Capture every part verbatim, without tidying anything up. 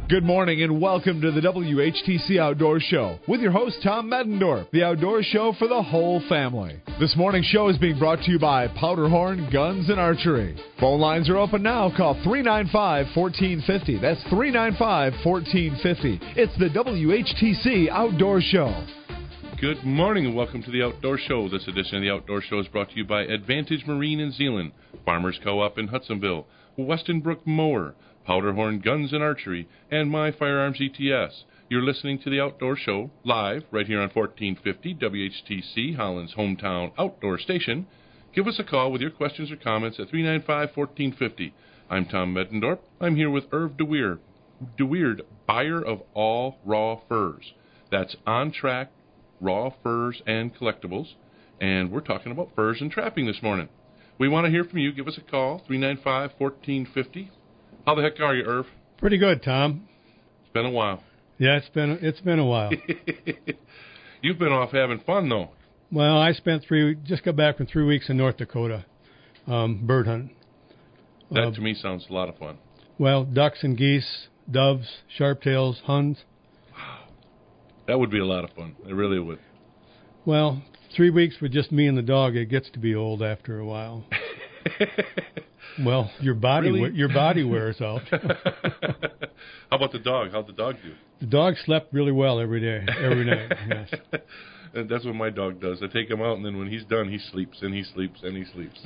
Good morning and welcome to the W H T C Outdoor Show with your host Tom Medendorf, the outdoor show for the whole family. This morning's show is being brought to you by Powderhorn Guns and Archery. Phone lines are open now. Call three nine five, one four five zero. That's three nine five, one four five zero. It's the W H T C Outdoor Show. Good morning and welcome to the Outdoor Show. This edition of the Outdoor Show is brought to you by Advantage Marine in Zeeland, Farmers Co-op in Hudsonville, Weston Brook Mower, Powderhorn Guns and Archery, and My Firearms E T S. You're listening to the Outdoor Show live right here on fourteen fifty W H T C, Holland's hometown outdoor station. Give us a call with your questions or comments at three nine five, one four five zero. I'm Tom Medendorf. I'm here with Irv DeWeer, DeWeerd, buyer of all raw furs. That's On Track Raw Furs and Collectibles, and we're talking about furs and trapping this morning. We want to hear from you. Give us a call, three nine five, one four five zero. How the heck are you, Irv? Pretty good, Tom. It's been a while. Yeah, it's been it's been a while. You've been off having fun, though. Well, I spent three just got back from three weeks in North Dakota, um, bird hunting. That uh, to me sounds a lot of fun. Well, ducks and geese, doves, sharptails, huns. Wow, that would be a lot of fun. It really would. Well, three weeks with just me and the dog, it gets to be old after a while. Well, your body really? your body wears out. How about the dog? How'd the dog do? The dog slept really well every day, every night. Yes. And that's what my dog does. I take him out, and then when he's done, he sleeps, and he sleeps, and he sleeps.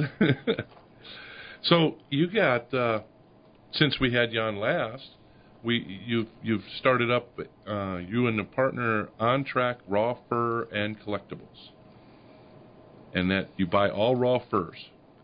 So you got, uh, since we had you on last, we you've you've started up uh, you and the partner On Track Raw Fur and Collectibles, and that you buy all raw furs.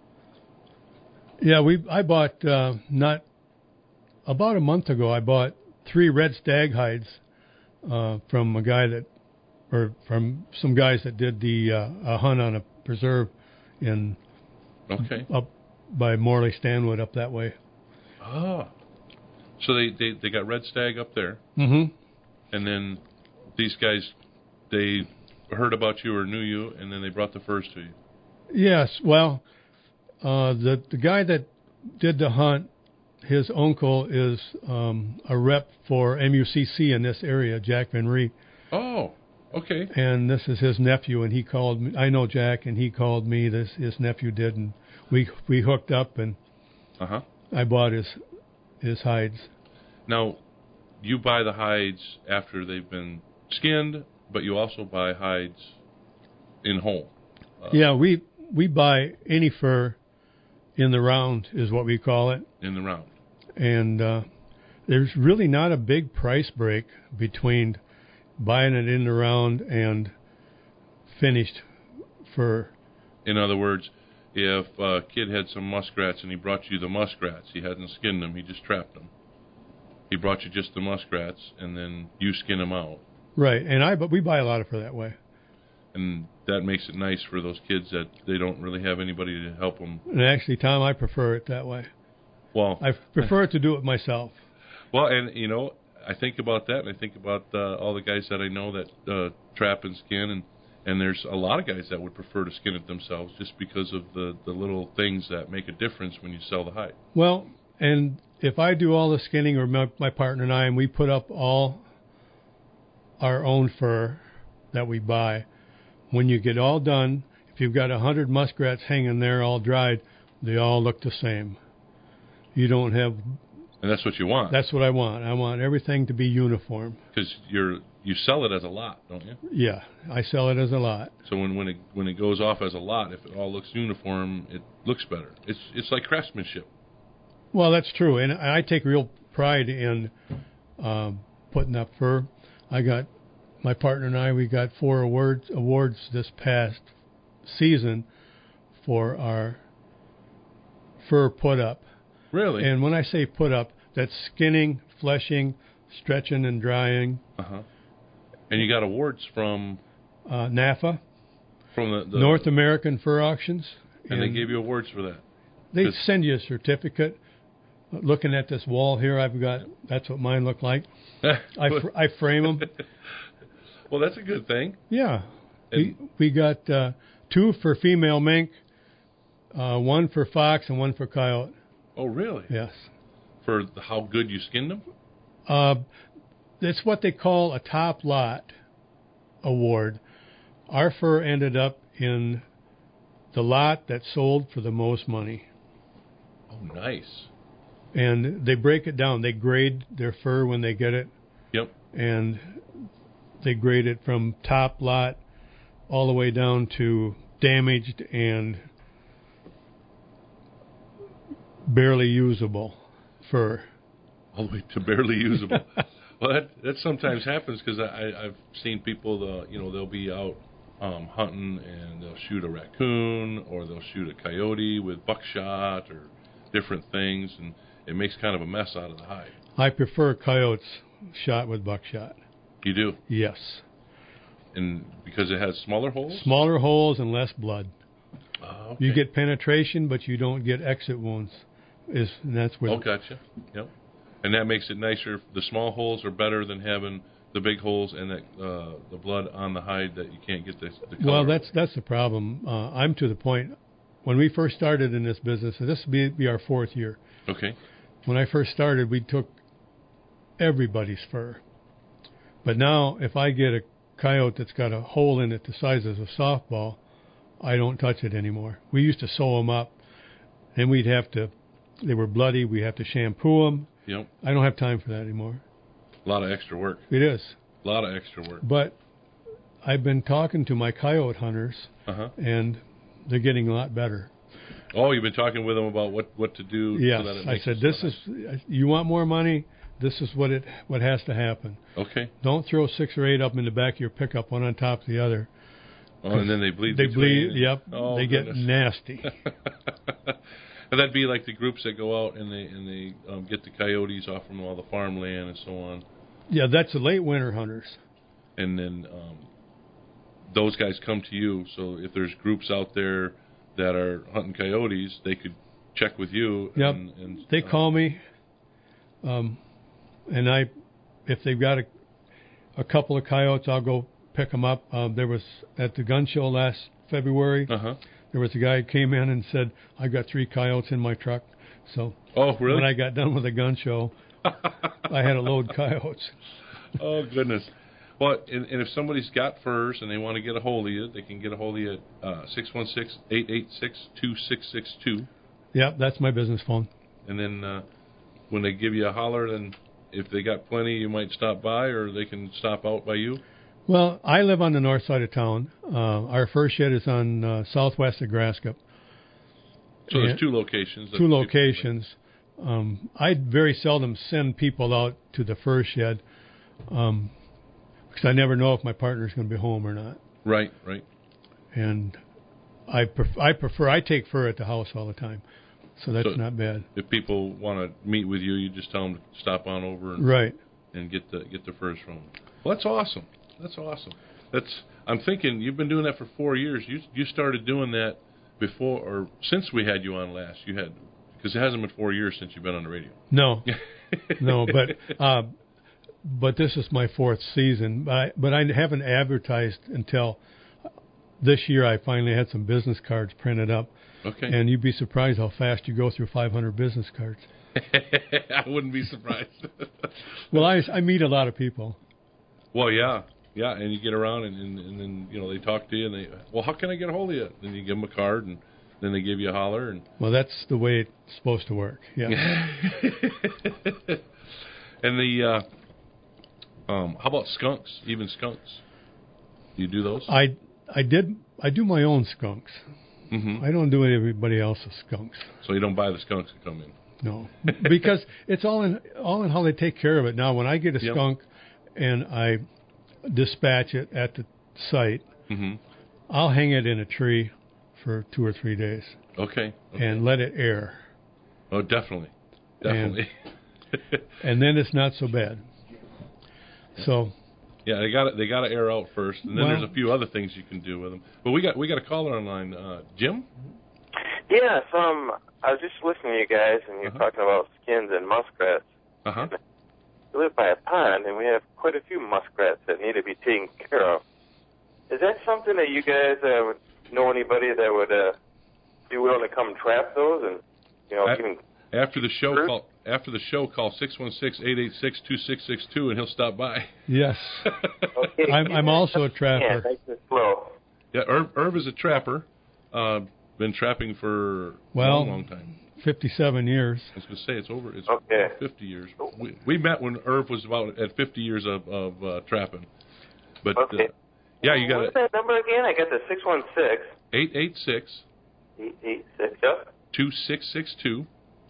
Yeah, we I bought uh, not about a month ago. I bought three red stag hides uh, from a guy that, or from some guys that did the uh, a hunt on a preserve in okay up by Morley Stanwood up that way. Ah, so they, they, they got red stag up there, mm-hmm. And then these guys they heard about you or knew you, and then they brought the furs to you. Yes, well. Uh, the the guy that did the hunt, his uncle is um, a rep for M U C C in this area, Jack Van Ree. Oh, okay. And this is his nephew, and he called me. I know Jack, and he called me. This his nephew did, and we we hooked up, and uh-huh. I bought his his hides. Now, you buy the hides after they've been skinned, but you also buy hides in whole. Uh, yeah, we we buy any fur. In the round is what we call it. In the round. And uh, there's really not a big price break between buying it in the round and finished fur. In other words, if a kid had some muskrats and he brought you the muskrats, he hadn't skinned them, he just trapped them. He brought you just the muskrats, and then you skin them out. Right, and I but we buy a lot of fur that way. And that makes it nice for those kids that they don't really have anybody to help them. And actually, Tom, I prefer it that way. Well, I prefer to do it myself. Well, and, you know, I think about that, and I think about uh, all the guys that I know that uh, trap and skin, and, and there's a lot of guys that would prefer to skin it themselves just because of the, the little things that make a difference when you sell the hide. Well, and if I do all the skinning, or my, my partner and I, and we put up all our own fur that we buy, when you get all done, if you've got a hundred muskrats hanging there all dried, they all look the same. You don't have... And that's what you want. That's what I want. I want everything to be uniform. Because you're you sell it as a lot, don't you? Yeah, I sell it as a lot. So when, when it when it goes off as a lot, if it all looks uniform, it looks better. It's it's like craftsmanship. Well, that's true, and I take real pride in um, putting up fur. I got... My partner and I, we got four awards awards this past season for our fur put up. Really? And when I say put up, that's skinning, fleshing, stretching, and drying. Uh-huh. And you got awards from? Uh, N A F A. From the, the... North American Fur Auctions. And, and they gave you awards for that? They send you a certificate. Looking at this wall here, I've got, that's what mine look like. I, fr- I frame them. Well, that's a good thing. Yeah. We, we got uh, two for female mink, uh, one for fox, and one for coyote. Oh, really? Yes. For how good you skinned them? Uh, it's what they call a top lot award. Our fur ended up in the lot that sold for the most money. Oh, nice. And they break it down. They grade their fur when they get it. Yep. And they grade it from top lot all the way down to damaged and barely usable fur. All the way to barely usable. Well, that that sometimes happens because I I've seen people, uh, you know, they'll be out um, hunting and they'll shoot a raccoon or they'll shoot a coyote with buckshot or different things, and it makes kind of a mess out of the hide. I prefer coyotes shot with buckshot. You do? Yes. And because it has smaller holes? Smaller holes and less blood. Oh, okay. You get penetration, but you don't get exit wounds. Is and that's what. Oh, gotcha. Yep. And that makes it nicer. The small holes are better than having the big holes and that uh, the blood on the hide that you can't get the, the color. Well, that's that's the problem. Uh, I'm to the point. When we first started in this business, and this will be, be our fourth year. Okay. When I first started, we took everybody's fur. But now, if I get a coyote that's got a hole in it the size of a softball, I don't touch it anymore. We used to sew them up, and we'd have to, they were bloody, we have to shampoo them. Yep. I don't have time for that anymore. A lot of extra work. It is. A lot of extra work. But I've been talking to my coyote hunters, uh-huh. and they're getting a lot better. Oh, you've been talking with them about what, what to do? Yes. So that it I makes said, it this so is, nice. you want more money? This is what it what has to happen. Okay. Don't throw six or eight up in the back of your pickup, one on top of the other. Oh, and then they bleed. They between. bleed. Yep. Oh, they goodness. get nasty. And that'd be like the groups that go out and they and they um, get the coyotes off from all the farmland and so on. Yeah, that's the late winter hunters. And then um, those guys come to you. So if there's groups out there that are hunting coyotes, they could check with you. Yep. And, and, they uh, call me, um, and I, if they've got a, a couple of coyotes, I'll go pick them up. Um, there was at the gun show last February. Uh-huh. There was a guy who came in and said, "I got three coyotes in my truck." So oh, really? When I got done with the gun show, I had to load coyotes. Oh, goodness. Well, and, and if somebody's got furs and they want to get a hold of you, they can get a hold of you at uh, six one six, eight eight six, two six six two. Yep, that's my business phone. And then uh, when they give you a holler, then if they got plenty, you might stop by, or they can stop out by you. Well, I live on the north side of town. Uh, our fur shed is on uh, southwest of Graskup. So And there's two locations. Two locations. Um, I very seldom send people out to the fur shed um, because I never know if my partner's going to be home or not. Right, right. And I, pref- I prefer, I take fur at the house all the time, so that's So not bad. If people want to meet with you, you just tell them to stop on over and, Right. and get the get the furs from them. Well, that's awesome. That's awesome. That's. I'm thinking you've been doing that for four years. You you started doing that before or since we had you on last. You had because it hasn't been four years since you've been on the radio. No, no, but uh, but this is my fourth season. But I, but I haven't advertised until this year. I finally had some business cards printed up. Okay. And you'd be surprised how fast you go through five hundred business cards. I wouldn't be surprised. Well, I I meet a lot of people. Well, yeah. Yeah, and you get around, and, and, and then, you know, they talk to you, and they, well, how can I get a hold of you? Then you give them a card, and then they give you a holler. And Well, that's the way it's supposed to work, yeah. And the, uh, um, how about skunks, even skunks? Do you do those? I, I did, I do my own skunks. Mm-hmm. I don't do everybody else's skunks. So you don't buy the skunks that come in? No, because it's all in, all in how they take care of it. Now, when I get a Yep. skunk and I dispatch it at the site, Mm-hmm. I'll hang it in a tree for two or three days Okay. okay. and let it air. Oh, definitely. Definitely. And, and then it's not so bad. So, yeah, they got they got to air out first, and then Well- there's a few other things you can do with them. But we got we got a caller online, uh, Jim. Yes, um, I was just listening to you guys, and you're Uh-huh. talking about skins and muskrats. Uh huh. We live by a pond, and we have quite a few muskrats that need to be taken care of. Is that something that you guys uh, would know anybody that would uh, be willing to come trap those and, you know, I- even After the show, Sure. call after the show, call six one six, eight eight six, two six six two, and he'll stop by. Yes. Okay. I'm, I'm also a Yeah, trapper. nice and slow. Yeah, Irv, Irv is a trapper. Uh, been trapping for Well, a long, long time. fifty-seven years. I was going to say it's over. It's Okay. about fifty years. We, we met when Irv was about at fifty years of, of uh, trapping. But Okay. uh, yeah, you got What's that number again? I got the six one six. eight eight six, Eight eight six. Yep. two six six two.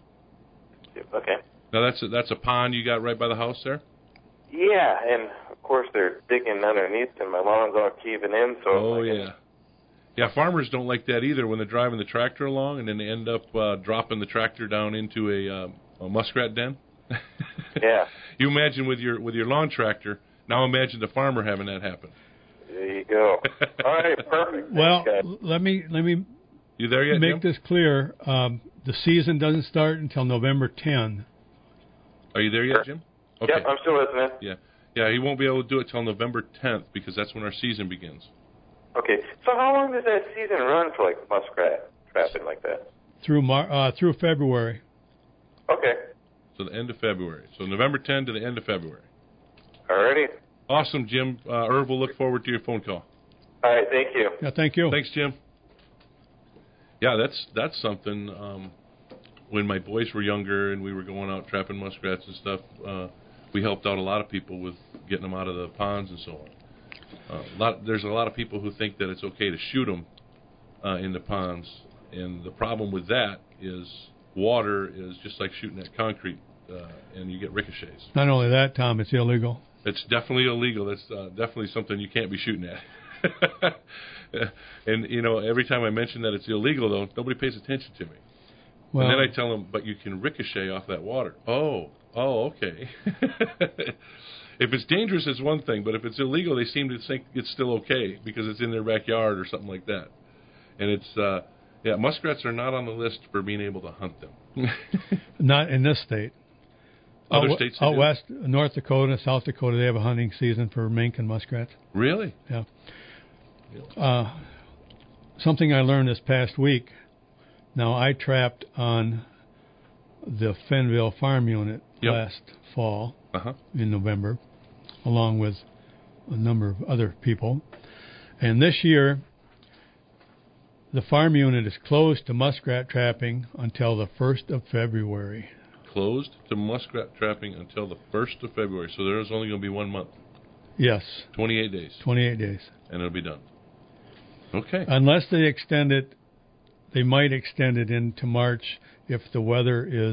Okay. Now that's a, that's a pond you got right by the house there. Yeah, and of course they're digging underneath, and my lawn's all caving in. So Oh I yeah, guess- yeah. Farmers don't like that either when they're driving the tractor along and then they end up uh, dropping the tractor down into a, uh, a muskrat den. Yeah. You imagine with your with your lawn tractor. Now imagine the farmer having that happen. There you go. All right, perfect. Well, Thanks, guys. let me let me You there yet, make Jim? this clear. Um, the season doesn't start until November tenth. Are you there yet, Jim? Okay. Yep, I'm still listening. Yeah, yeah. He won't be able to do it till November tenth because that's when our season begins. Okay, so how long does that season run for, like, muskrat trapping like that? Through Mar- uh, through February. Okay. So the end of February. So November tenth to the end of February. Alrighty. Awesome, Jim. Uh, Irv will look forward to your phone call. All right, thank you. Yeah, thank you. Thanks, Jim. Yeah, that's that's something. Um, when my boys were younger and we were going out trapping muskrats and stuff, uh, we helped out a lot of people with getting them out of the ponds and so on. Uh, a lot, there's a lot of people who think that it's okay to shoot them uh, in the ponds, and the problem with that is water is just like shooting at concrete, uh, and you get ricochets. Not only that, Tom, it's illegal. It's definitely illegal. That's uh, definitely something you can't be shooting at. And, you know, every time I mention that it's illegal, though, nobody pays attention to me. Well, and then I tell them, but you can ricochet off that water. Oh, oh, okay. If it's dangerous, it's one thing, but if it's illegal, they seem to think it's still okay because it's in their backyard or something like that. And it's, uh, yeah, muskrats are not on the list for being able to hunt them. not in this state. Other out, states they out do? west, North Dakota, South Dakota, they have a hunting season for mink and muskrats. Really? Yeah. Uh, something I learned this past week. Now, I trapped on the Fenville Farm Unit Yep. last fall Uh-huh. in November, along with a number of other people. And this year, the farm unit is closed to muskrat trapping until the first of February. Closed to muskrat trapping until the first of February. So there's only going to be one month, Yes, twenty-eight days, twenty-eight days. and it'll be done. Okay. Unless they extend it, they might extend it into March if the weather is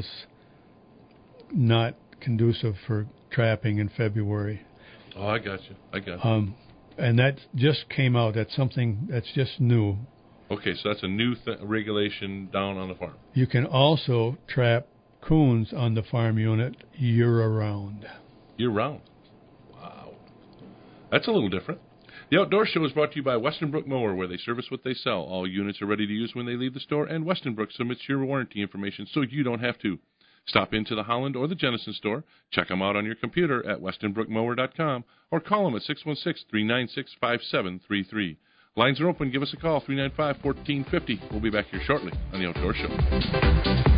not conducive for trapping in February. Oh, I got you. I got you. Um, and that just came out. That's something that's just new. Okay, so that's a new th- regulation down on the farm. You can also trap coons on the farm unit year-round. Year-round. Wow. That's a little different. The Outdoor Show is brought to you by Western Brook Mower, where they service what they sell. All units are ready to use when they leave the store, and Western Brook submits your warranty information so you don't have to. Stop into the Holland or the Jennison store. Check them out on your computer at western brook mower dot com or call them at six one six, three nine six, five seven three three. Lines are open. Give us a call, three nine five, one four five zero. We'll be back here shortly on the Outdoor Show.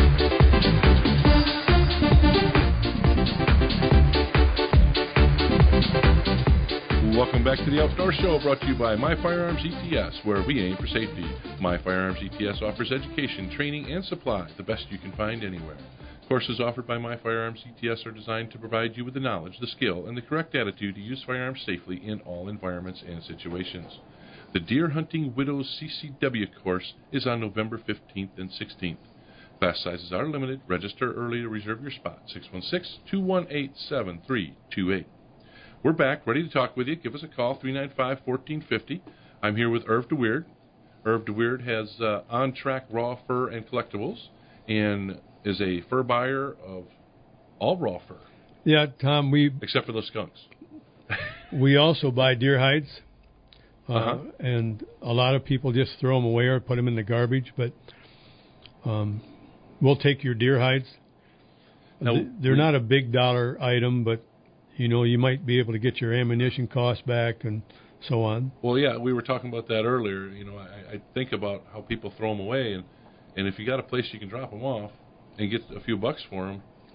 Welcome back to the Outdoor Show, brought to you by My Firearms E T S, where we aim for safety. My Firearms E T S offers education, training, and supply, the best you can find anywhere. Courses offered by My Firearms E T S are designed to provide you with the knowledge, the skill, and the correct attitude to use firearms safely in all environments and situations. The Deer Hunting Widows C C W course is on November fifteenth and sixteenth. Class sizes are limited. Register early to reserve your spot. six one six, two one eight, seven three two eight. We're back, ready to talk with you. Give us a call, three nine five, one four five zero. I'm here with Irv DeWeerd. Irv DeWeerd has uh, on-track raw fur and collectibles and is a fur buyer of all raw fur. Yeah, Tom, we except for those skunks. we also buy deer hides, uh, uh-huh. and a lot of people just throw them away or put them in the garbage, but um, we'll take your deer hides. Now, They're not a big dollar item, but you know, you might be able to get your ammunition costs back and so on. Well, yeah, we were talking about that earlier. You know, I, I think about how people throw them away, and, and if you got a place you can drop them off and get a few bucks for them,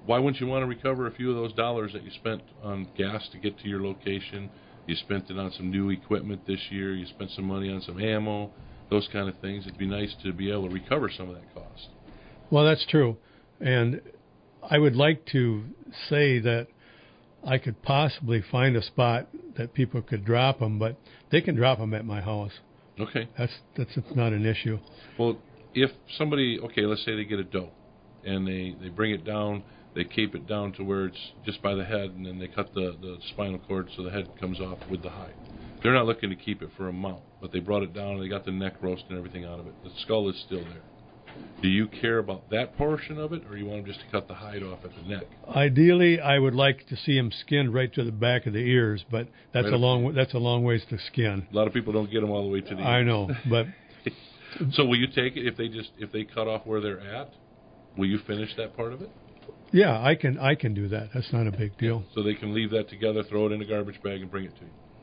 why wouldn't you want to recover a few of those dollars that you spent on gas to get to your location? You spent it on some new equipment this year. You spent some money on some ammo, those kind of things. It'd be nice to be able to recover some of that cost. Well, that's true. And I would like to say that I could possibly find a spot that people could drop them, but they can drop them at my house. Okay. That's that's not an issue. Well, if somebody, okay, let's say they get a doe, and they, they bring it down, they cape it down to where it's just by the head, and then they cut the, the spinal cord so the head comes off with the hide. They're not looking to keep it for a mount, but they brought it down and they got the neck roast and everything out of it. The skull is still there. Do you care about that portion of it, or you want them just to cut the hide off at the neck? Ideally, I would like to see them skinned right to the back of the ears, but that's Right a up long that's a long ways to skin. A lot of people don't get them all the way to the I ears. know, but So will you take it if they just if they cut off where they're at? Will you finish that part of it? yeah, I can I can do that. That's not a big deal. So they can leave that together, throw it in a garbage bag, and bring it to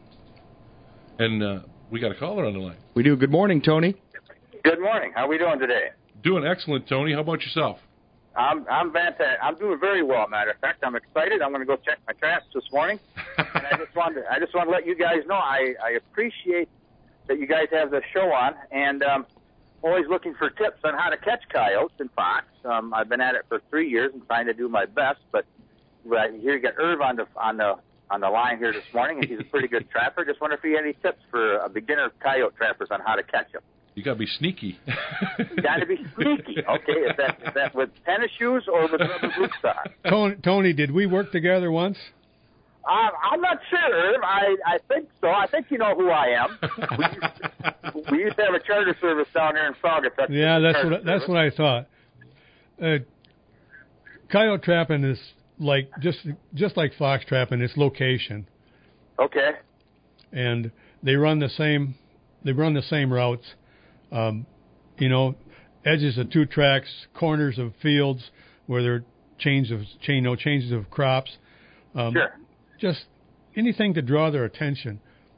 you. And uh, we got a caller on the line. We do. Good morning, Tony. Good morning. How are we doing today? Doing excellent, Tony. How about yourself? I'm I'm fantastic. I'm doing very well. Matter of fact, I'm excited. I'm going to go check my traps this morning, and I just wanted to, I just want to let you guys know I I appreciate that you guys have this show on, and um, always looking for tips on how to catch coyotes and fox. Um, I've been at it for three years and trying to do my best, but uh, here you got Irv on the on the on the line here this morning, and he's a pretty good trapper. Just wonder if you had any tips for a beginner coyote trappers on how to catch them. You got to be sneaky. Got to be sneaky. Okay, is that is that with tennis shoes or with rubber boots on? Tony, Tony, did we work together once? Uh, I'm not sure. I, I think so. I think you know who I am. We used, we used to have a charter service down here in Saugus. That's Yeah, the that's charter what that's service. what I thought. Uh, coyote trapping is like just just like fox trapping. It's location, Okay. and they run the same they run the same routes. Um, you know, edges of two tracks, corners of fields where there are changes of chain no changes of crops. Um, Sure. Just anything to draw their attention,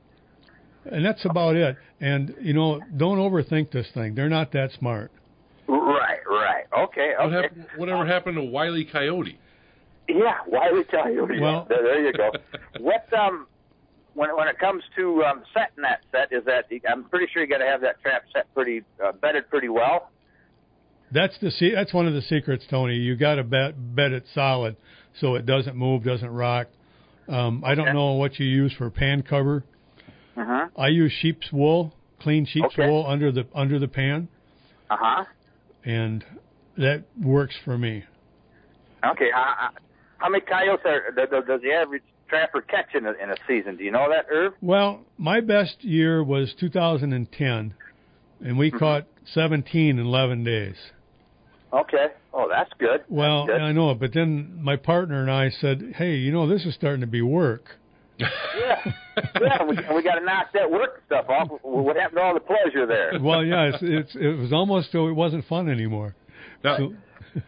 and that's about it. And you know, don't overthink this thing. They're not that smart. Right, right. Okay, What okay. happened, whatever happened to Wile E. Coyote? Yeah, why we tell you? Well- there, there you go. What um, when when it comes to um, setting that set, is that I'm pretty sure you got to have that trap set pretty uh, bedded pretty well. That's the se- that's one of the secrets, Tony. You got to bet bet it solid so it doesn't move, doesn't rock. Um, I don't Okay. know what you use for pan cover. Uh huh. I use sheep's wool, clean sheep's Okay. wool under the under the pan, Uh huh. and that works for me. Okay. How, how many coyotes are does, does the average trapper catch in a, in a season? Do you know that, Irv? Well, my best year was two thousand ten, and we Mhm. caught seventeen in eleven days. Okay. Oh, that's good. Well, That's good. I know it, but then my partner and I said, "Hey, you know, this is starting to be work." Yeah. Yeah. We, we got to knock that work stuff off. What happened to all the pleasure there? Well, yeah, it's, it's it was almost so it wasn't fun anymore. Now, So,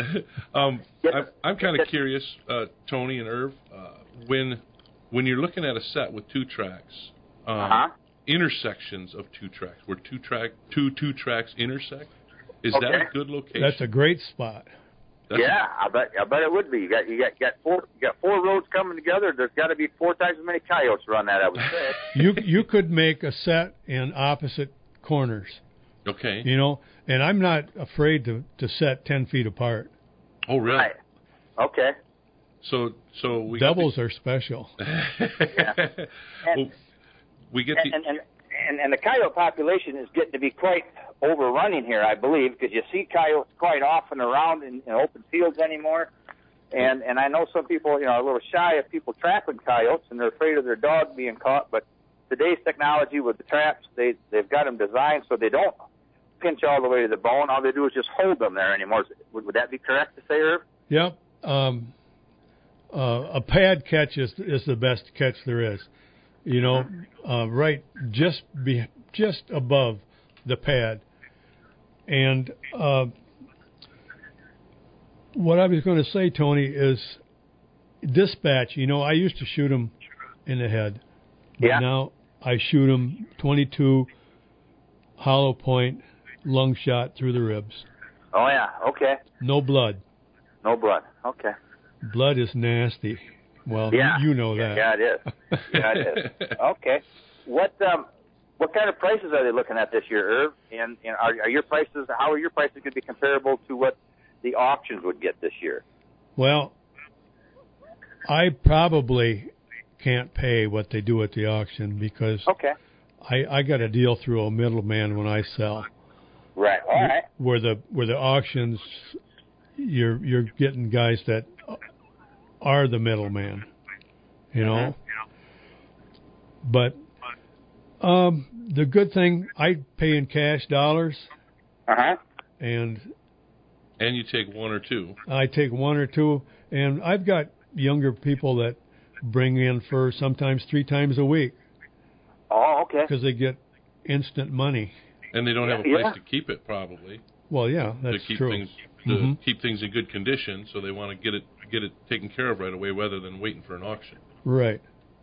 um, Yes. I'm, I'm kind of curious, uh, Tony and Irv, uh, when when you're looking at a set with two tracks, um, Uh-huh. intersections of two tracks, where two track two two tracks intersect, is that Okay. a good location? that's a great spot. That's Yeah, I bet I bet it would be. You got you got you got four you got four roads coming together. There's got to be four times as many coyotes around that. I would say. You you could make a set in opposite corners, okay. you know, and I'm not afraid to to set ten feet apart. Oh, really? Right. Okay. So so we Doubles are special. Got the, well, we get And the and, and and and the coyote population is getting to be quite overrunning here, I believe, because you see coyotes quite often around in, in open fields anymore. And and I know some people, you know, are a little shy of people trapping coyotes, and they're afraid of their dog being caught. But today's technology with the traps, they they've got them designed so they don't pinch all the way to the bone. All they do is just hold them there anymore. Would, would that be correct to say, Irv? Yep. Um, uh, a pad catch is is the best catch there is. You know, uh, right just be just above the pad. And uh, what I was going to say, Tony, is dispatch. You know, I used to shoot them in the head, but Yeah. now I shoot them twenty-two hollow point lung shot through the ribs. Oh yeah. Okay. No blood. No blood. Okay. Blood is nasty. Well, Yeah. you, you know yeah, that. Yeah, it is. Yeah, it is. Okay. What um, what kind of prices are they looking at this year, Irv? And, and are, are your prices? How are your prices going to be comparable to what the auctions would get this year? Well, I probably can't pay what they do at the auction because Okay. I, I got a deal through a middleman when I sell. Right. All right. Where the where the auctions, you're you're getting guys that are the middleman, you know. Mm-hmm. But um, the good thing, I pay in cash dollars, Uh huh. and And you take one or two. I take one or two, and I've got younger people that bring in fur sometimes three times a week Oh, okay. because they get instant money. And they don't have a place Yeah. to keep it, probably. Well, yeah, that's to keep true. things to Mhm. keep things in good condition, so they want to get it get it taken care of right away, rather than waiting for an auction. Right.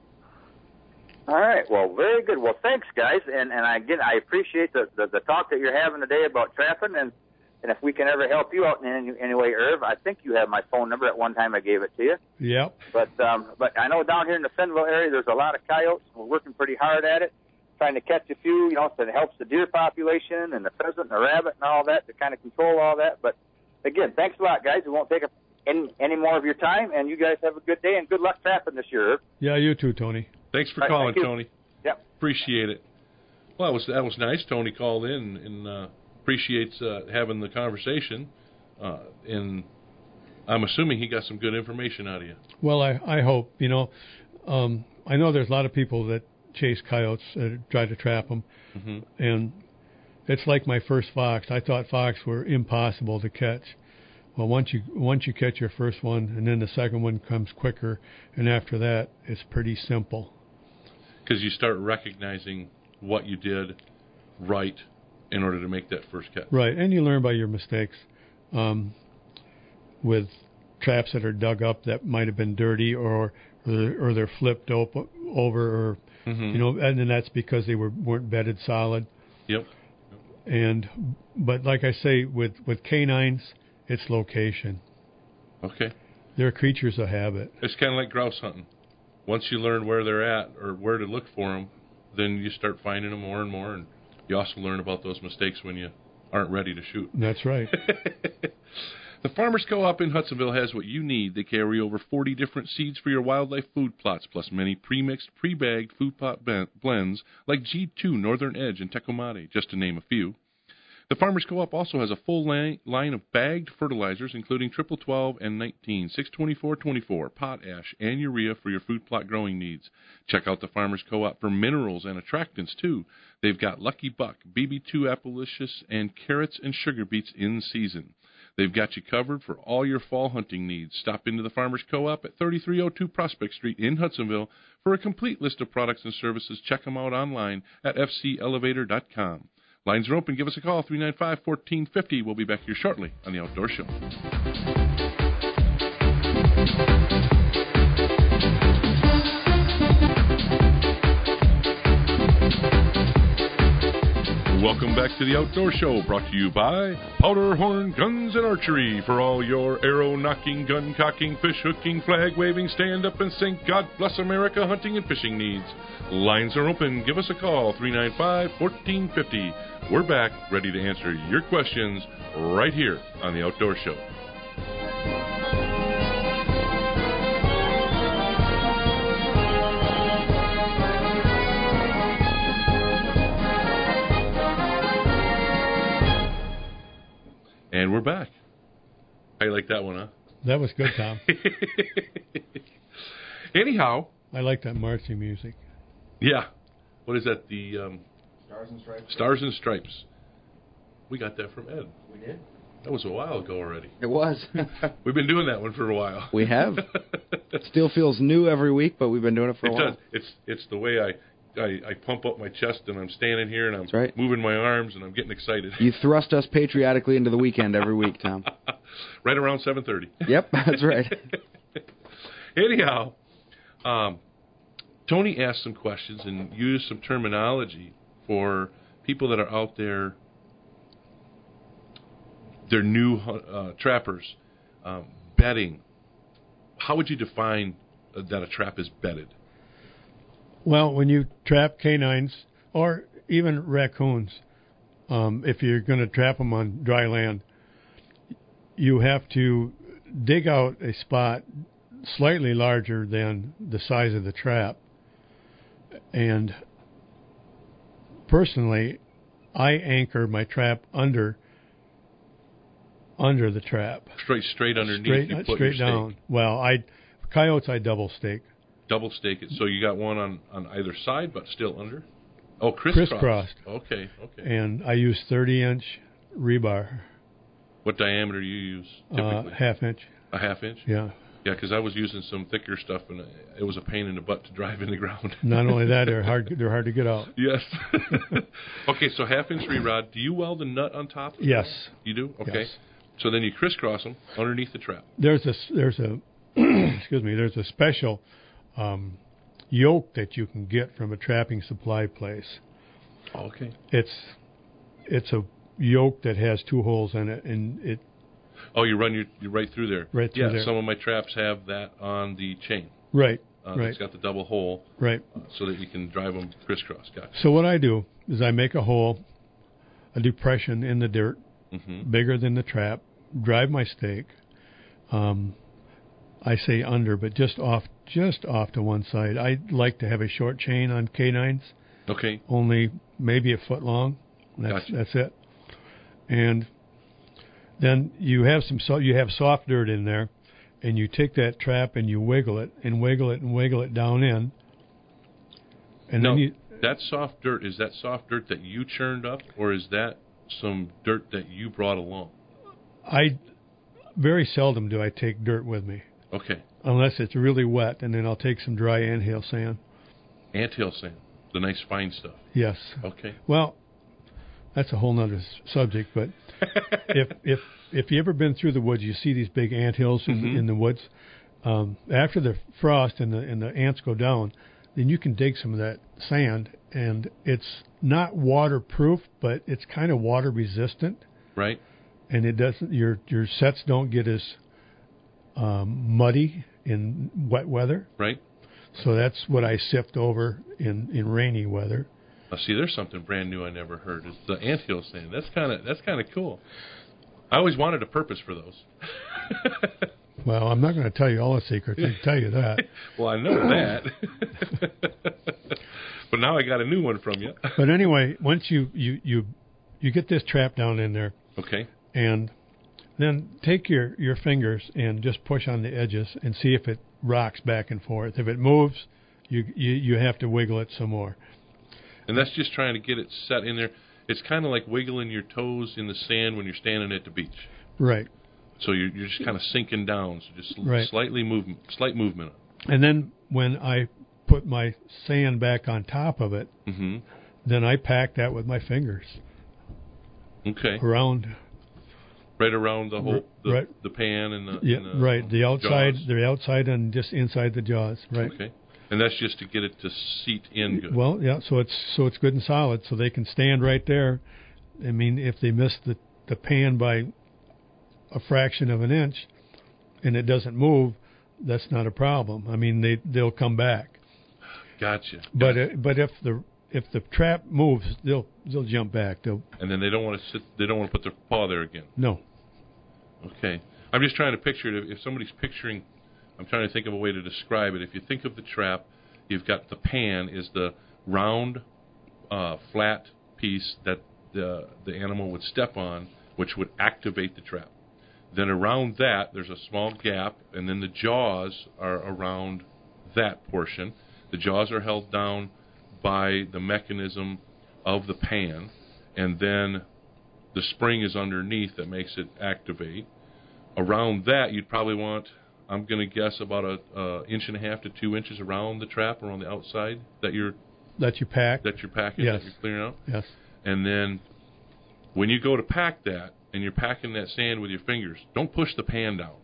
All right. Well, very good. Well, thanks, guys. And and again, I appreciate the, the, the talk that you're having today about trapping. And, and if we can ever help you out in any, any way, Irv, I think you have my phone number. At one time I gave it to you. Yep. But um, but I know down here in the Fenville area, there's a lot of coyotes. We're working pretty hard at it, trying to catch a few, you know, so it helps the deer population and the pheasant and the rabbit and all that to kind of control all that. But again, thanks a lot, guys. We won't take up any, any more of your time, and you guys have a good day and good luck trapping this year, Irv. Yeah, you too, Tony. Thanks for All right, calling, thank you. Tony. Yep. Appreciate it. Well, that was that was nice. Tony called in and uh, appreciates uh, having the conversation. Uh, and I'm assuming he got some good information out of you. Well, I, I hope, you know, um, I know there's a lot of people that chase coyotes and try to trap them. Mm-hmm. And it's like my first fox. I thought fox were impossible to catch. Well, once you once you catch your first one, and then the second one comes quicker, and after that, it's pretty simple. Because you start recognizing what you did right in order to make that first catch. Right, and you learn by your mistakes. Um, with traps that are dug up that might have been dirty, or or, or they're flipped op- over, or Mm-hmm. you know, and then that's because they were weren't bedded solid. Yep. And but like I say, with with canines, it's location. Okay. They're creatures of habit. It's kind of like grouse hunting. Once you learn where they're at or where to look for them, then you start finding them more and more, and you also learn about those mistakes when you aren't ready to shoot. That's right. The Farmers Co-op in Hudsonville has what you need. They carry over forty different seeds for your wildlife food plots, plus many pre-mixed, pre-bagged food plot ben- blends like G two, Northern Edge, and Tecomate, just to name a few. The Farmers Co-op also has a full line, line of bagged fertilizers, including Triple twelve and nineteen, six twenty-four twenty-four, potash, and urea for your food plot growing needs. Check out the Farmers Co-op for minerals and attractants, too. They've got Lucky Buck, B B two Appalicious, and carrots and sugar beets in season. They've got you covered for all your fall hunting needs. Stop into the Farmers Co-op at thirty-three oh two Prospect Street in Hudsonville. For a complete list of products and services, check them out online at f c elevator dot com. Lines are open. Give us a call, three nine five, one four five zero. We'll be back here shortly on The Outdoor Show. Welcome back to The Outdoor Show, brought to you by Powderhorn Guns and Archery. For all your arrow-knocking, gun-cocking, fish-hooking, flag-waving, stand-up and sink, God bless America hunting and fishing needs. Lines are open. Give us a call, three nine five, one four five zero. We're back, ready to answer your questions right here on The Outdoor Show. And we're back. How you like that one, huh? That was good, Tom. Anyhow. I like that marching music. Yeah. What is that? The um, Stars and Stripes. Stars and Stripes. We got that from Ed. We did. That was a while ago already. It was. We've been doing that one for a while. We have. Still feels new every week, but we've been doing it for a it while. Does. It's it's the way I, I, I pump up my chest and I'm standing here and I'm right. moving my arms and I'm getting excited. You thrust us patriotically into the weekend every week, Tom. Right around seven thirty. Yep, that's right. Anyhow, um, Tony asked some questions and used some terminology for people that are out there. They're new uh, trappers, um, bedding, how would you define uh, that a trap is bedded? Well, when you trap canines or even raccoons, um, if you're going to trap them on dry land, you have to dig out a spot slightly larger than the size of the trap. And personally, I anchor my trap under under the trap. Straight straight underneath. Straight, you put straight your down. stake. Well, I coyotes I double stake. Double stake it. So you got one on, on either side, but still under? Oh, crisscrossed. Crisscrossed. Okay, okay. And I use thirty inch rebar. What diameter do you use typically? Uh, half inch. A half inch? Yeah. Yeah, because I was using some thicker stuff, and it was a pain in the butt to drive in the ground. Not only that, they're hard. They're hard to get out. Yes. Okay, so half inch re-rod. Do you weld a nut on top? Of Yes. That? You do. Okay. Yes. So then you crisscross them underneath the trap. There's a there's a excuse me. There's a special um, yoke that you can get from a trapping supply place. Okay. It's it's a yoke that has two holes in it, and it. Oh, you run your you right through there. Right through yeah, there. some of my traps have that on the chain. Right. Uh, right. It's got the double hole. Right. Uh, so that you can drive them crisscross. Gotcha. So what I do is I make a hole, a depression in the dirt, Mm-hmm. bigger than the trap, drive my stake. Um, I say under, but just off, just off to one side. I like to have a short chain on canines, Okay. only maybe a foot long. That's Gotcha. that's it. And then you have some so you have soft dirt in there, and you take that trap and you wiggle it and wiggle it and wiggle it down in. And now, then you that soft dirt, is that soft dirt that you churned up, or is that some dirt that you brought along? I very seldom do I take dirt with me. Okay. Unless it's really wet, and then I'll take some dry anthill sand. Anthill sand, the nice fine stuff. Yes. Okay. Well, that's a whole nother s- subject, but if if if you ever been through the woods, you see these big anthills in, Mhm. in the woods. Um, after the frost and the and the ants go down, then you can dig some of that sand, and it's not waterproof, but it's kind of water resistant, Right. and it doesn't your your sets don't get as um, muddy in wet weather. Right. So that's what I sift over in, in rainy weather. Now, see, there's something brand new I never heard. It's the anthill sand. That's kind of that's kind of cool. I always wanted a purpose for those. Well, I'm not going to tell you all the secrets. I can tell you that. Well, I know that. But now I got a new one from you. But anyway, once you, you, you, you get this trap down in there, Okay. and then take your, your fingers and just push on the edges and see if it rocks back and forth. If it moves, you you, you have to wiggle it some more. And that's just trying to get it set in there. It's kind of like wiggling your toes in the sand when you're standing at the beach. Right. So you're, you're just kind of sinking down. So just Right. slightly movement, slight movement. And then when I put my sand back on top of it, Mm-hmm. then I pack that with my fingers Okay. around. Right around the whole the, Right. the pan and the Yeah, and the right. The outside, jaws. the outside, and just inside the jaws. Right. Okay. And that's just to get it to seat in good. Well, yeah. So it's so it's good and solid, so they can stand right there. I mean, if they miss the the pan by a fraction of an inch, and it doesn't move, that's not a problem. I mean, they they'll come back. Gotcha. But uh, but if the if the trap moves, they'll they'll jump back. They'll And then they don't want to sit. They don't want to put their paw there again. no. Okay. I'm just trying to picture it. If, if somebody's picturing, I'm trying to think of a way to describe it. If you think of the trap, you've got the pan is the round, uh, flat piece that the the animal would step on, which would activate the trap. Then around that, there's a small gap, and then the jaws are around that portion. The jaws are held down by the mechanism of the pan, and then the spring is underneath that makes it activate. Around that, you'd probably want, I'm going to guess, about a uh, inch and a half to two inches around the trap or on the outside that you're That you pack. that you're packing, Yes. that you're clearing out. Yes. And then when you go to pack that, and you're packing that sand with your fingers, don't push the pan down.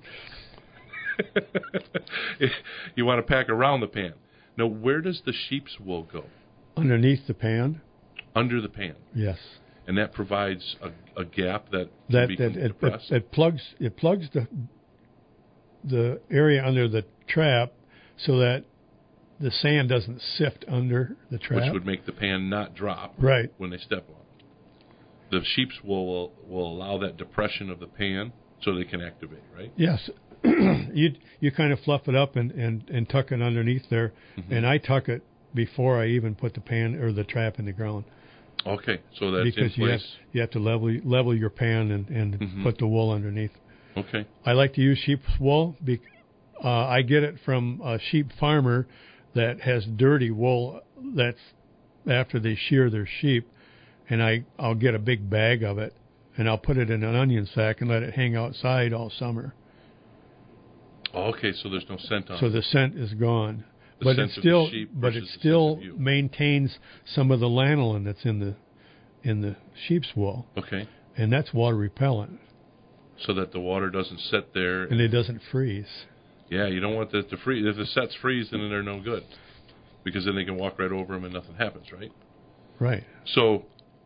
You want to pack around the pan. Now, where does the sheep's wool go? Underneath the pan. Under the pan. Yes. And that provides a, a gap that can That be that it, it, depressed. it plugs it plugs the the area under the trap so that the sand doesn't sift under the trap. Which would make the pan not drop right. when they step on it. The sheeps will will allow that depression of the pan so they can activate, right? Yes. you you kind of fluff it up and, and, and tuck it underneath there, mm-hmm. and I tuck it before I even put the pan or the trap in the ground. Okay, so that's because in place. you have you have to level level your pan and, and mm-hmm. put the wool underneath. Okay. I like to use sheep's wool. Be, uh, I get it from a sheep farmer that has dirty wool that's after they shear their sheep, and I, I'll get a big bag of it, and I'll put it in an onion sack and let it hang outside all summer. Okay, so there's no scent on so it. So the scent is gone. The but scent it still, of the sheep but it versus the still scent of you. maintains some of the lanolin that's in the in the sheep's wool. Okay. And that's water repellent. So that the water doesn't sit there. And it doesn't freeze. Yeah, you don't want that to freeze. If the sets freeze, then they're no good. Because then they can walk right over them and nothing happens, right? Right. So,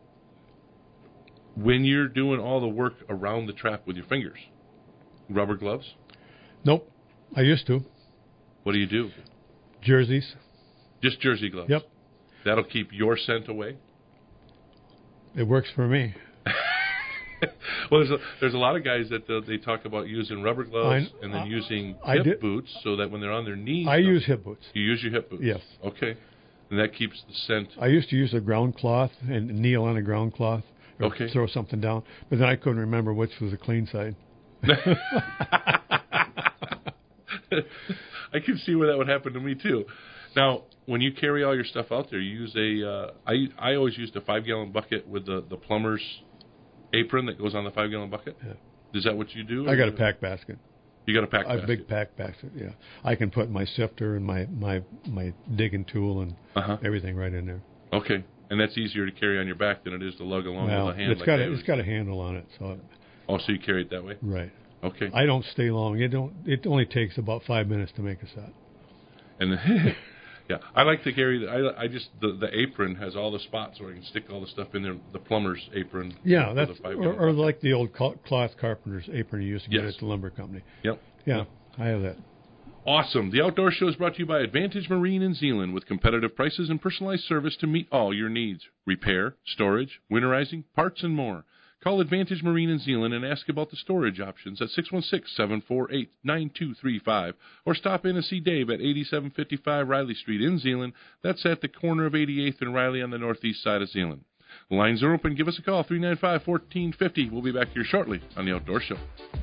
when you're doing all the work around the trap with your fingers, rubber gloves? Nope. I used to. What do you do? Jerseys. Just jersey gloves? Yep. That'll keep your scent away? It works for me. Well, there's a, there's a lot of guys that uh, they talk about using rubber gloves I, and then uh, using hip did, boots so that when they're on their knees... I use hip boots. You use your hip boots? Yes. Okay. And that keeps the scent... I used to use a ground cloth and kneel on a ground cloth or okay. throw something down, but then I couldn't remember which was the clean side. I can see where that would happen to me, too. Now, when you carry all your stuff out there, you use a... Uh, I, I always used a five-gallon bucket with the, the plumber's apron that goes on the five-gallon bucket? Yeah. Is that what you do? I got a pack basket. You got a pack basket? A big pack basket, yeah. I can put my sifter and my, my, my digging tool and uh-huh. everything right in there. Okay. And that's easier to carry on your back than it is to lug along well, with a hand it's like got that. A, it's got a handle on it. so. Oh, so you carry it that way? Right. Okay. I don't stay long. It don't. It only takes about five minutes to make a set. And the yeah, I like to carry. The, I I just the, the apron has all the spots where I can stick all the stuff in there. The plumber's apron. Yeah, that's or, or like the old cloth carpenter's apron you used to get yes. at the lumber company. Yep. Yeah, yep. I have that. Awesome. The Outdoor Show is brought to you by Advantage Marine in Zeeland with competitive prices and personalized service to meet all your needs: repair, storage, winterizing, parts, and more. Call Advantage Marine in Zeeland and ask about the storage options at six one six, seven four eight, nine two three five or stop in and see Dave at eighty-seven fifty-five Riley Street in Zeeland. That's at the corner of eighty-eighth and Riley on the northeast side of Zeeland. Lines are open. Give us a call, three nine five, one four five zero. We'll be back here shortly on The Outdoor Show.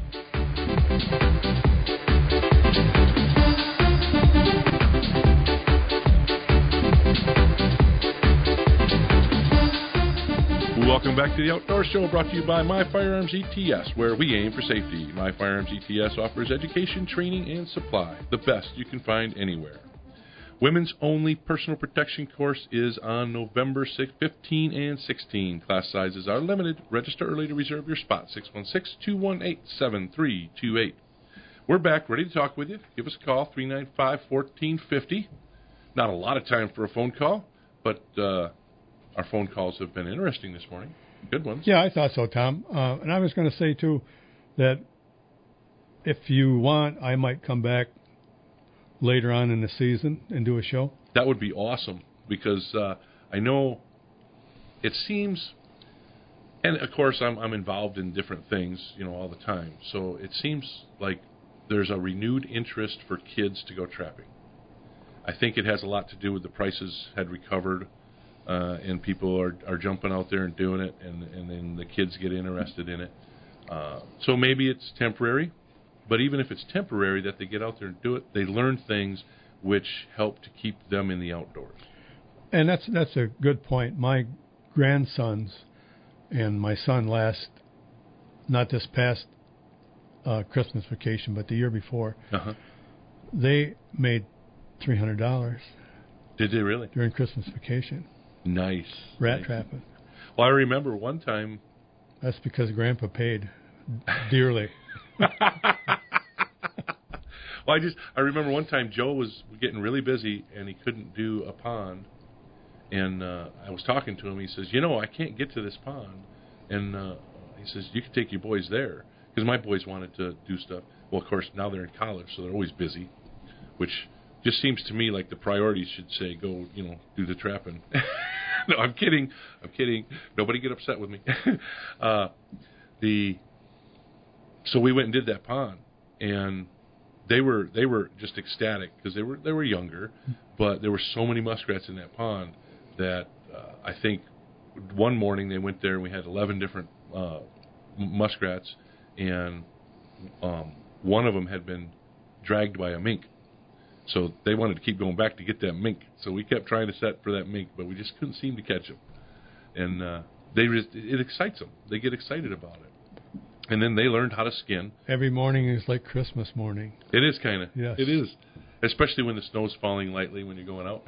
Welcome back to the Outdoor Show, brought to you by My Firearms E T S, where we aim for safety. My Firearms E T S offers education, training, and supply, the best you can find anywhere. Women's only personal protection course is on November sixth, fifteenth, and sixteenth. Class sizes are limited. Register early to reserve your spot, six one six, two one eight, seven three two eight. We're back, ready to talk with you. Give us a call, three nine five, one four five zero. Not a lot of time for a phone call, but... Uh, Our phone calls have been interesting this morning. Good ones. Yeah, I thought so, Tom. Uh, and I was going to say, too, that if you want, I might come back later on in the season and do a show. That would be awesome because uh, I know it seems, and of course I'm, I'm involved in different things, you know, all the time. So it seems like there's a renewed interest for kids to go trapping. I think it has a lot to do with the prices had recovered. Uh, and people are, are jumping out there and doing it, and, and then the kids get interested in it. Uh, so maybe it's temporary, but even if it's temporary that they get out there and do it, they learn things which help to keep them in the outdoors. And that's that's a good point. My grandsons and my son last, not this past uh, Christmas vacation, but the year before, uh-huh. they made three hundred dollars. Did they really? During Christmas vacation. Nice. Rat nice. trapping. Well, I remember one time. That's because Grandpa paid dearly. Well, I just I remember one time Joe was getting really busy and he couldn't do a pond, and uh, I was talking to him. He says, "You know, I can't get to this pond," and uh, he says, "You can take your boys there," because my boys wanted to do stuff. Well, of course, now they're in college, so they're always busy, which just seems to me like the priorities should say, go, you know, do the trapping. No, I'm kidding. I'm kidding. Nobody get upset with me. uh, the so we went and did that pond, and they were they were just ecstatic because they were they were younger, but there were so many muskrats in that pond that uh, I think one morning they went there and we had eleven different uh, muskrats, and um, one of them had been dragged by a mink. So they wanted to keep going back to get that mink. So we kept trying to set for that mink, but we just couldn't seem to catch them. And uh, they just, it excites them. They get excited about it. And then they learned how to skin. Every morning is like Christmas morning. It is kind of. Yes. It is. Especially when the snow's falling lightly when you're going out.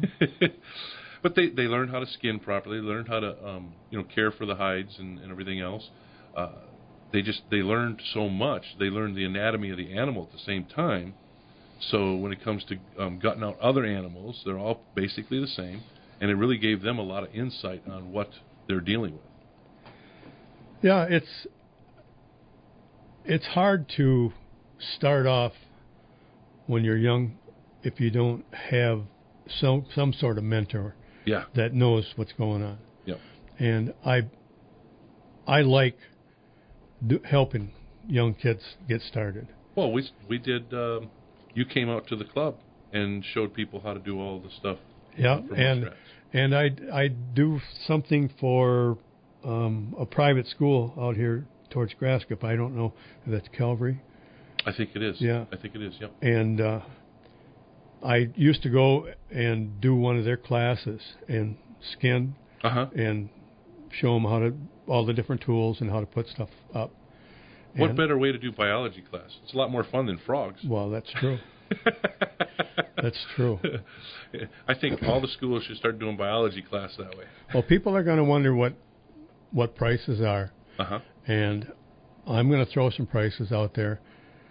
But they, they learned how to skin properly. They learned how to um, you know care for the hides and, and everything else. Uh, they just they learned so much. They learned the anatomy of the animal at the same time. So when it comes to um, gutting out other animals, they're all basically the same, and it really gave them a lot of insight on what they're dealing with. Yeah, it's it's hard to start off when you're young if you don't have some some sort of mentor yeah. that knows what's going on. Yeah. And I I like do, helping young kids get started. Well, we we did. Um, You came out to the club and showed people how to do all the stuff. Yeah, for and muskrats. and I I do something for um, a private school out here towards Graskup. I don't know if that's Calvary. I think it is. Yeah, I think it is. Yep. And uh, I used to go and do one of their classes and skin Uh-huh. and show them how to all the different tools and how to put stuff up. What And, better way to do biology class? It's a lot more fun than frogs. Well, that's true. That's true. I think all the schools should start doing biology class that way. Well, people are going to wonder what what prices are, Uh-huh. and I'm going to throw some prices out there.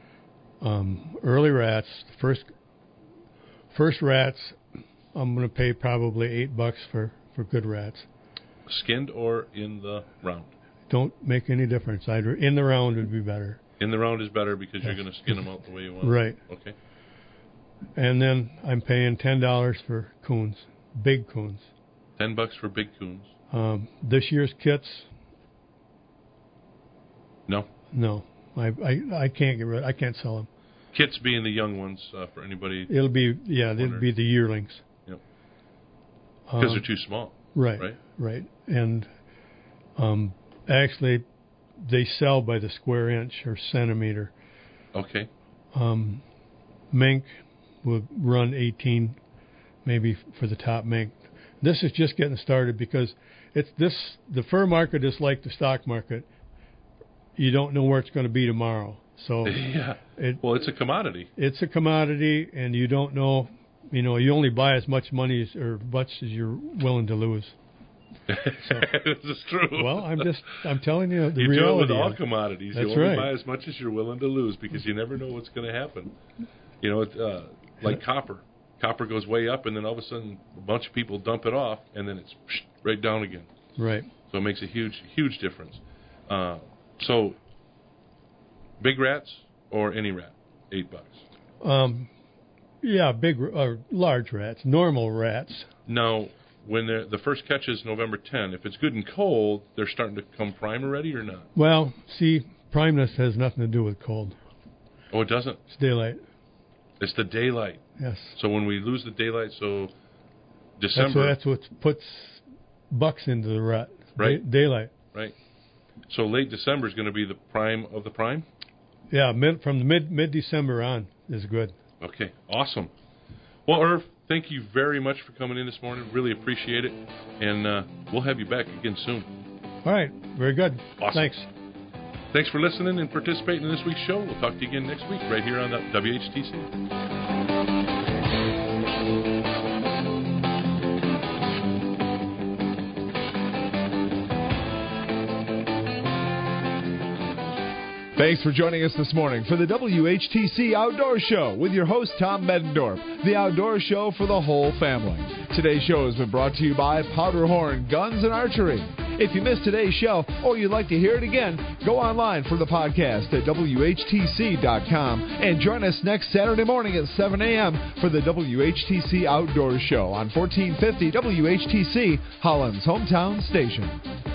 Um, early rats, first first rats, I'm going to pay probably eight bucks for, for good rats. Skinned or in the round? Don't make any difference. Either in the round would be better. In the round is better because you're going to skin them out the way you want. Right. Okay. And then I'm paying ten dollars for coons, big coons. Ten bucks for big coons. Um, this year's kits, No. no, I, I I can't get rid. I can't sell them. Kits being the young ones uh, for anybody. It'll be yeah, it'll be the yearlings. Yep. Because Um, they're too small. Right. Right. Right. And um, actually, they sell by the square inch or centimeter. Okay. Um, mink would run eighteen, maybe for the top mink. This is just getting started because it's this. The fur market is like the stock market. You don't know where it's going to be tomorrow. So yeah. it, Well, it's a commodity. it's a commodity, and you don't know. You know, you only buy as much money as, or much as you're willing to lose. So, this is true. well, I'm just, I'm telling you the you reality. do it with all of it. commodities. That's you only right. buy as much as you're willing to lose because you never know what's going to happen. You know, it's uh, like copper. Copper goes way up, and then all of a sudden, a bunch of people dump it off, and then it's right down again. Right. So it makes a huge, huge difference. Uh, so, big rats or any rat, eight bucks. Um, yeah, big or large rats, normal rats. Now, when the first catch is November tenth, if it's good and cold, they're starting to come prime already or not? Well, see, primeness has nothing to do with cold. Oh, it doesn't? It's daylight. It's the daylight. Yes. So when we lose the daylight, so That's December, what, that's what puts bucks into the rut. Right. Day, daylight. right? So late December is going to be the prime of the prime? Yeah, mid, from the mid mid December on is good. Okay, awesome. Well, Irv, thank you very much for coming in this morning. Really appreciate it. And uh, we'll have you back again soon. All right, very good. Awesome. Thanks. Thanks for listening and participating in this week's show. We'll talk to you again next week right here on the W H T C. Thanks for joining us this morning for the W H T C Outdoor Show with your host, Tom Medendorf, the outdoor show for the whole family. Today's show has been brought to you by Powderhorn Guns and Archery. If you missed today's show or you'd like to hear it again, go online for the podcast at W H T C dot com and join us next Saturday morning at seven a.m. for the W H T C Outdoor Show on fourteen fifty W H T C, Holland's hometown station.